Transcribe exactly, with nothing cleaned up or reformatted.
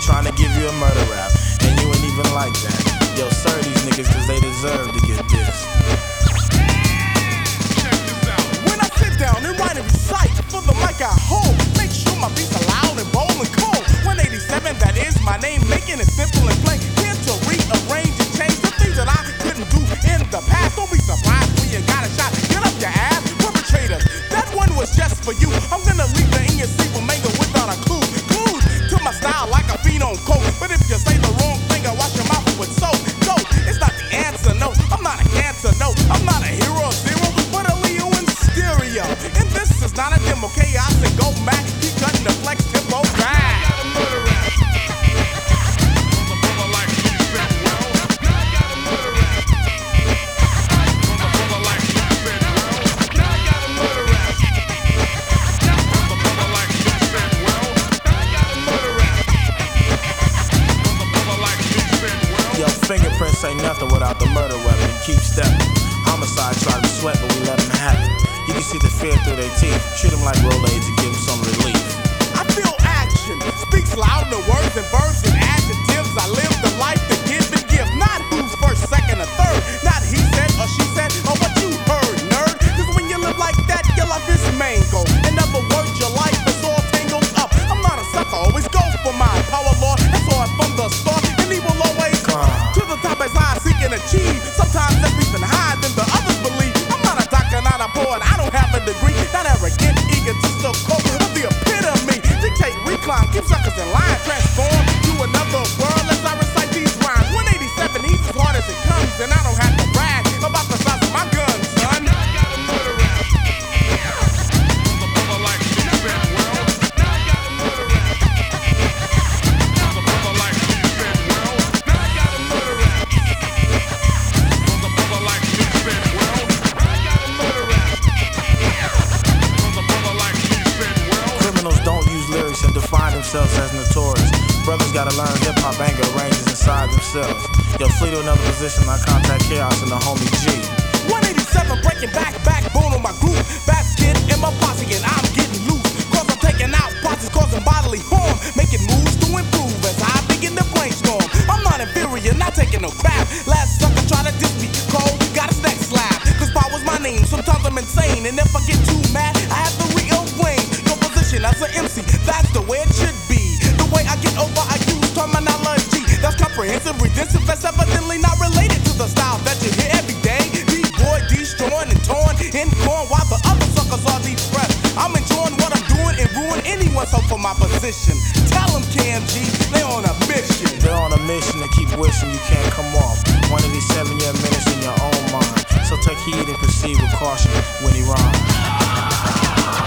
trying to give you a murder rap, and you ain't even like that. Yo, serve these niggas cause they deserve to get this. When I sit down and write and recite for the mic I hold, make sure my beats are loud and bold and cold. one eighty-seven, that is my name, making it simple and plain. Here to rearrange and change the things that I couldn't do in the past. Don't be surprised when you got a shot. Get up your ass, perpetrators. That one was just for you. I'm gonna leave the in your sleep and mango without a clue. Clues to my style like a fiend on coke. But if you say the wrong thing, I wash your mouth with soap. No, it's not the answer. No, I'm not a cancer. No, I'm not a hero zero, but a Leo in stereo. And this is not a demo. Chaos and go Mac. Keep cutting the flex tempo back. Fingerprints ain't nothing without the murder weapon. Keep stepping. Homicide try to sweat, but we let them have it. You can see the fear through their teeth. Treat them like Rolaids and give them some relief. I feel action. Speaks loud in words and verbs and adjectives. I live the life to give and give. Not who's first, second, or third. Not he said or she said or what you heard, nerd. Cause when you live like that, your life is mango. In other words, your life is all tangled up. I'm not a sucker, always go for mine. Power law, that's all from the start. And he will always come to the top as I seek and achieve. Sometimes that's even higher than the others believe. I'm not a doctor, not a poet, I don't have a degree. Not arrogant, egotistical, cope of the epitome. Dictate, recline, keep suckers in line. Transform to another world as I recite these rhymes. one eighty-seven, he's as hard as it comes. And I don't have to brag about the size of my gun, son. Now I got a murder rap. From the brother like you said, well. Now I got a murder rap. From the brother like you said, well. Now I got a murder rap. From the brother like you said, well. Now I got a murder rap. From the brother like you said, well. Criminals don't use lyrics and define themselves as notorious. Brothers gotta learn hip-hop anger ranges inside themselves. Yo, flee to another position, I contact Chaos and the homie G. one eighty-seven breaking back, backbone on my group. Basket in my posse and I'm getting loose. Cause I'm taking out posse, causing bodily harm. Making moves to improve as I begin to brainstorm. I'm not inferior, not taking no crap. Last sucker try to diss me, cold, got his neck slapped. Cause power's my name, sometimes I'm insane. And if I get too mad, I have to rearrange your position as an M C, that's the way it should be. The way I get over, I use terminology that's comprehensive, redemptive, that's evidently not related to the style that you hear every day. D-boy, destroying and torn in corn while the other suckers are depressed. I'm enjoying what I'm doing and ruin anyone's hope for my position. Tell them, K M G, they on a mission. They're on a mission to keep wishing you can't come off. one eighty-seven, you're menacing your own mind. So take heed and proceed with caution when he rhymes.